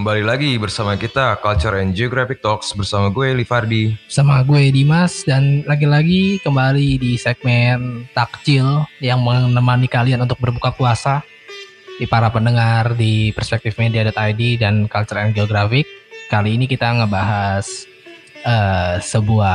Kembali lagi bersama kita Culture and Geographic Talks bersama gue Livardi. Sama gue Dimas dan lagi-lagi kembali di segmen Takjil yang menemani kalian untuk berbuka puasa di para pendengar di perspektifmedia.id dan Culture and Geographic. Kali ini kita ngebahas sebuah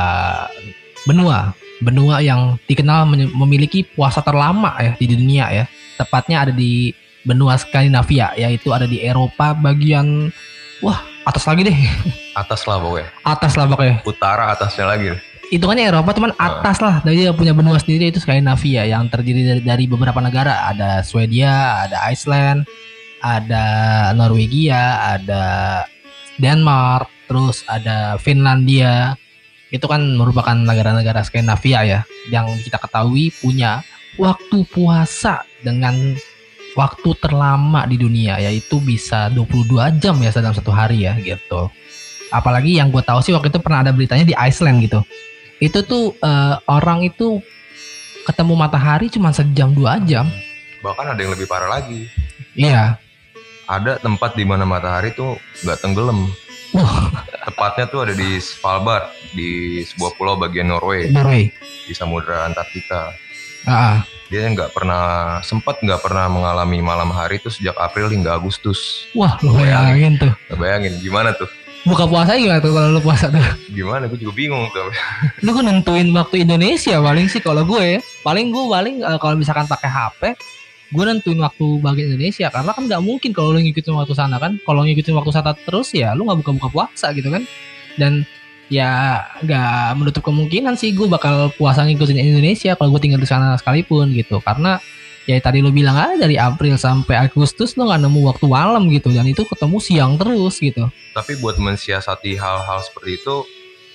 benua yang dikenal memiliki puasa terlama ya di dunia ya. Tepatnya ada di benua Skandinavia, yaitu ada di Eropa bagian atas lagi deh. Atas lah pokoknya. Atas lah pokoknya. Utara atasnya lagi. Hitungannya Eropa cuman atas lah. Dia punya benua sendiri, itu Skandinavia yang terdiri dari beberapa negara. Ada Swedia, ada Iceland, ada Norwegia, ada Denmark, terus ada Finlandia. Itu kan merupakan negara-negara Skandinavia ya, yang kita ketahui punya waktu puasa dengan waktu terlama di dunia, yaitu bisa 22 jam ya dalam satu hari ya gitu. Apalagi yang gue tahu sih waktu itu pernah ada beritanya di Iceland gitu. Itu tuh orang itu ketemu matahari cuma sejam 2 jam. Bahkan ada yang lebih parah lagi. Iya. Ada tempat di mana matahari tuh nggak tenggelam. Tepatnya tuh ada di Svalbard, di sebuah pulau bagian Norway. Di Samudra Antartika. Dia nggak pernah mengalami malam hari itu sejak April hingga Agustus. Wah, lu bayangin tuh. Bayangin gimana tuh? Buka puasa gimana tuh kalau lu puasa tuh? Gimana? Gue juga bingung tuh. Lu kan nentuin waktu Indonesia paling sih kalau gue ya. Paling kalau misalkan pakai HP, gue nentuin waktu bagian Indonesia karena kan nggak mungkin kalau lu ngikutin waktu sana kan. Kalau ngikutin waktu sana terus ya lu nggak buka puasa gitu kan. Dan ya nggak menutup kemungkinan sih gue bakal puasa ngikutin Indonesia kalau gue tinggal di sana sekalipun gitu, karena ya tadi lo bilang aja dari April sampai Agustus lo nggak nemu waktu malam gitu, dan itu ketemu siang terus gitu. Tapi buat mensiasati hal-hal seperti itu,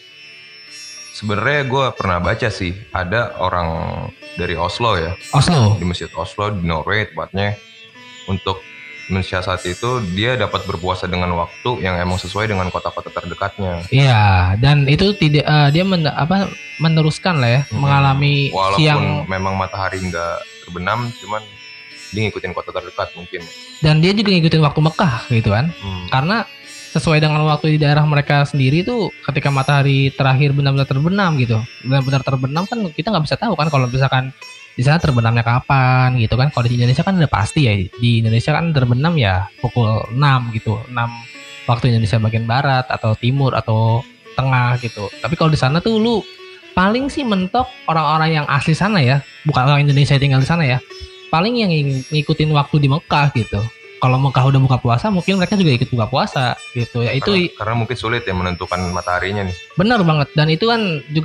sebenarnya gue pernah baca sih ada orang dari Oslo ya, di Masjid Oslo di Norway tepatnya, untuk mensiasati itu dia dapat berpuasa dengan waktu yang emang sesuai dengan kota-kota terdekatnya. Iya, dan itu tidak dia meneruskan lah ya, mengalami walaupun siang. Memang matahari nggak terbenam, cuman dia ngikutin kota terdekat mungkin. Dan dia juga ngikutin waktu Mekah gitu kan, karena sesuai dengan waktu di daerah mereka sendiri tuh, ketika matahari terakhir benar-benar terbenam gitu, benar-benar terbenam kan kita nggak bisa tahu kan kalau misalkan di sana terbenamnya kapan gitu kan. Kalau di Indonesia kan udah pasti ya, di Indonesia kan terbenam ya pukul 6 gitu, 6 waktu Indonesia bagian barat atau timur atau tengah gitu. Tapi kalau di sana tuh lu paling sih mentok orang-orang yang asli sana ya, bukan orang Indonesia yang tinggal di sana ya, paling yang ngikutin waktu di Mekah gitu. Kalau Mekah udah buka puasa, mungkin mereka juga ikut buka puasa gitu ya. Itu karena mungkin sulit ya menentukan mataharinya nih. Benar banget, dan itu kan juga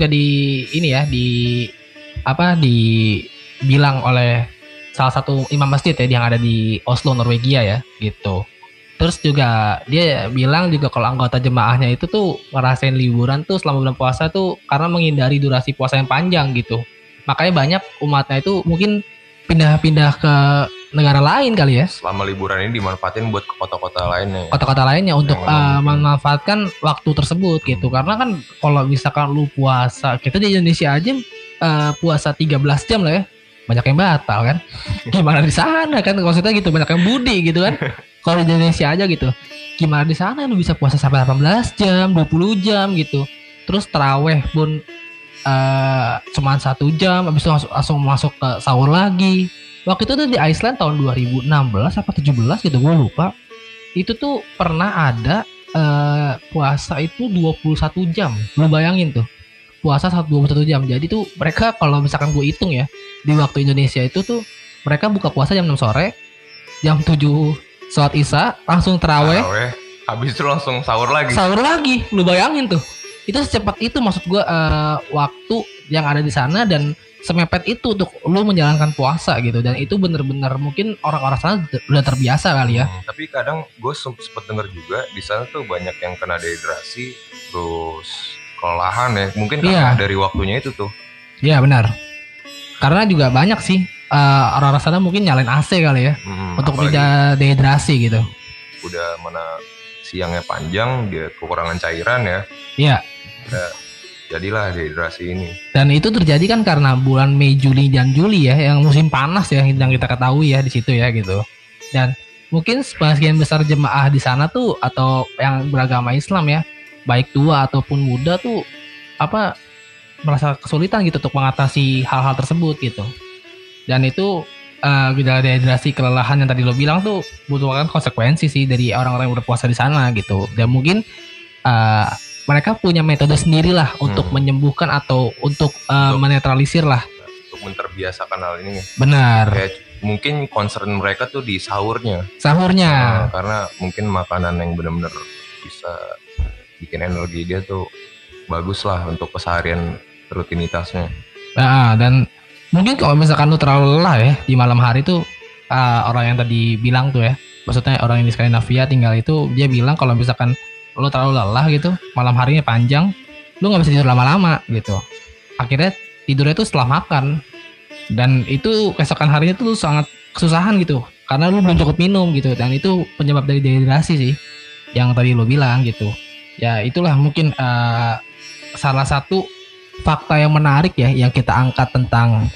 dibilang oleh salah satu imam masjid ya yang ada di Oslo, Norwegia ya gitu. Terus juga dia bilang juga kalau anggota jemaahnya itu tuh ngerasain liburan tuh selama bulan puasa tuh karena menghindari durasi puasa yang panjang gitu. Makanya banyak umatnya itu mungkin pindah-pindah ke negara lain kali ya. Selama liburan ini dimanfaatin buat ke kota-kota lainnya. Kota-kota lainnya untuk memanfaatkan waktu tersebut gitu. Karena kan kalau misalkan lu puasa, kita di Indonesia aja puasa 13 jam lah ya, banyak yang batal kan. Gimana di sana kan, maksudnya gitu, banyak yang budi gitu kan. Kalau di Indonesia aja gitu, gimana di sana lu bisa puasa sampai 18 jam, 20 jam gitu. Terus taraweh pun cuma 1 jam, habis itu langsung masuk ke sahur lagi. Waktu itu tuh di Iceland tahun 2016 apa 17 gitu, gue lupa. Itu tuh pernah ada puasa itu 21 jam. Lu bayangin tuh, puasa 21 jam. Jadi tuh mereka kalau misalkan gue hitung ya, di waktu Indonesia itu tuh mereka buka puasa jam 6 sore, jam 7 sholat isya, langsung taraweh, habis itu langsung sahur lagi. Lu bayangin tuh, itu secepat itu maksud gue waktu yang ada di sana, dan semepet itu untuk lu menjalankan puasa gitu. Dan itu bener-bener mungkin orang-orang sana udah terbiasa kali ya. Tapi kadang gue sempet denger juga di sana tuh banyak yang kena dehidrasi, terus kelelahan ya, mungkin karena dari waktunya itu tuh. Iya benar, karena juga banyak sih orang-orang sana mungkin nyalain AC kali ya, untuk tidak dehidrasi gitu. Udah mana siangnya panjang, dia kekurangan cairan ya. Iya. Jadilah dehidrasi ini. Dan itu terjadi kan karena bulan Mei, Juli, dan Juli ya, yang musim panas ya, yang kita ketahui ya di situ ya gitu. Dan mungkin sebagian besar jemaah di sana tuh atau yang beragama Islam ya, baik tua ataupun muda tuh merasa kesulitan gitu untuk mengatasi hal-hal tersebut gitu. Dan itu gejala dehidrasi, kelelahan yang tadi lo bilang tuh butuhkan konsekuensi sih dari orang-orang yang berpuasa di sana gitu. Dan mungkin mereka punya metode sendiri lah untuk menyembuhkan atau untuk menetralisir lah. Untuk menterbiasakan hal ini. Benar. Kayak mungkin concern mereka tuh di sahurnya. Karena mungkin makanan yang benar-benar bisa bikin energi dia tuh bagus lah untuk keseharian rutinitasnya. Nah, dan mungkin kalau misalkan lu terlalu lelah ya di malam hari tuh, orang yang tadi bilang tuh ya, maksudnya orang yang di Skandinavia tinggal itu, dia bilang kalau misalkan lu terlalu lelah gitu, malam harinya panjang, lu nggak bisa tidur lama-lama gitu. Akhirnya tidurnya tuh setelah makan, dan itu keesokan harinya tuh sangat kesusahan gitu, karena lu belum cukup minum gitu, dan itu penyebab dari dehidrasi sih, yang tadi lu bilang gitu. Ya itulah mungkin salah satu fakta yang menarik ya yang kita angkat tentang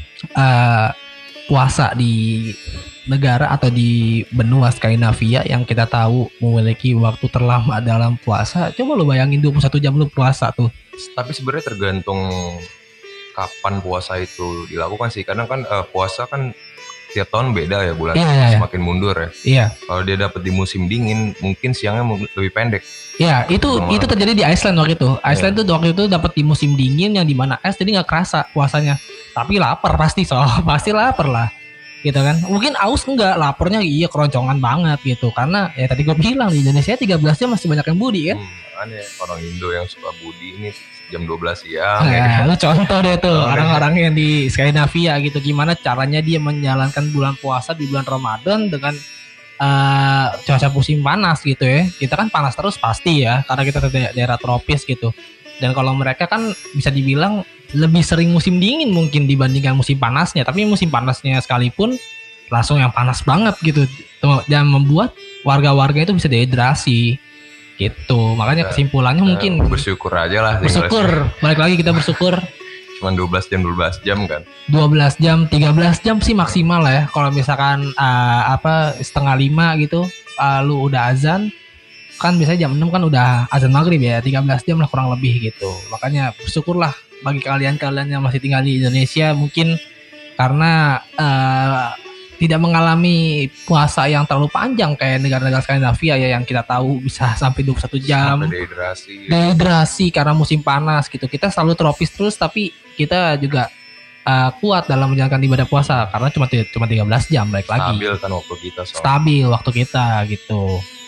puasa di negara atau di benua Skandinavia yang kita tahu memiliki waktu terlama dalam puasa. Coba lu bayangin 21 jam lu puasa tuh. Tapi sebenarnya tergantung kapan puasa itu dilakukan sih. Karena kan puasa kan tiap tahun beda ya bulan, semakin mundur ya. Iya. Kalau dia dapat di musim dingin, mungkin siangnya lebih pendek. Iya, itu terjadi di Iceland waktu itu. Iceland tuh waktu itu dapat di musim dingin yang dimana es, jadi nggak kerasa puasanya. Tapi lapar pasti, pasti lapar lah, gitu kan. Mungkin aus enggak, laparnya iya keroncongan banget gitu. Karena ya tadi gue bilang di Indonesia 13 jam masih banyak yang budi kan. Aneh orang Indo yang suka budi ini jam 12 siang. Nah, lu contoh deh tuh orang-orang yang di Skandinavia gitu, gimana caranya dia menjalankan bulan puasa di bulan Ramadan dengan cuaca musim panas gitu ya. Kita kan panas terus pasti ya, karena kita daerah tropis gitu. Dan kalau mereka kan bisa dibilang lebih sering musim dingin mungkin dibandingkan musim panasnya. Tapi musim panasnya sekalipun langsung yang panas banget gitu, dan membuat warga-warga itu bisa dehidrasi gitu. Makanya kesimpulannya mungkin bersyukur aja lah. Bersyukur, balik lagi kita bersyukur. Cuman 12 jam kan. 12 jam, 13 jam sih maksimal lah ya. Kalau misalkan 4:30 gitu, lu udah azan, kan biasanya jam 6 kan udah azan maghrib ya, 13 jam lah kurang lebih gitu. Makanya bersyukurlah bagi kalian-kalian yang masih tinggal di Indonesia, mungkin karena tidak mengalami puasa yang terlalu panjang kayak negara-negara Skandinavia ya, yang kita tahu bisa sampai 21 jam. Dehidrasi karena musim panas gitu. Kita selalu tropis terus, tapi kita juga kuat dalam menjalankan ibadah puasa karena cuma 13 jam, balik lagi. Stabil kan waktu kita. Stabil waktu kita gitu.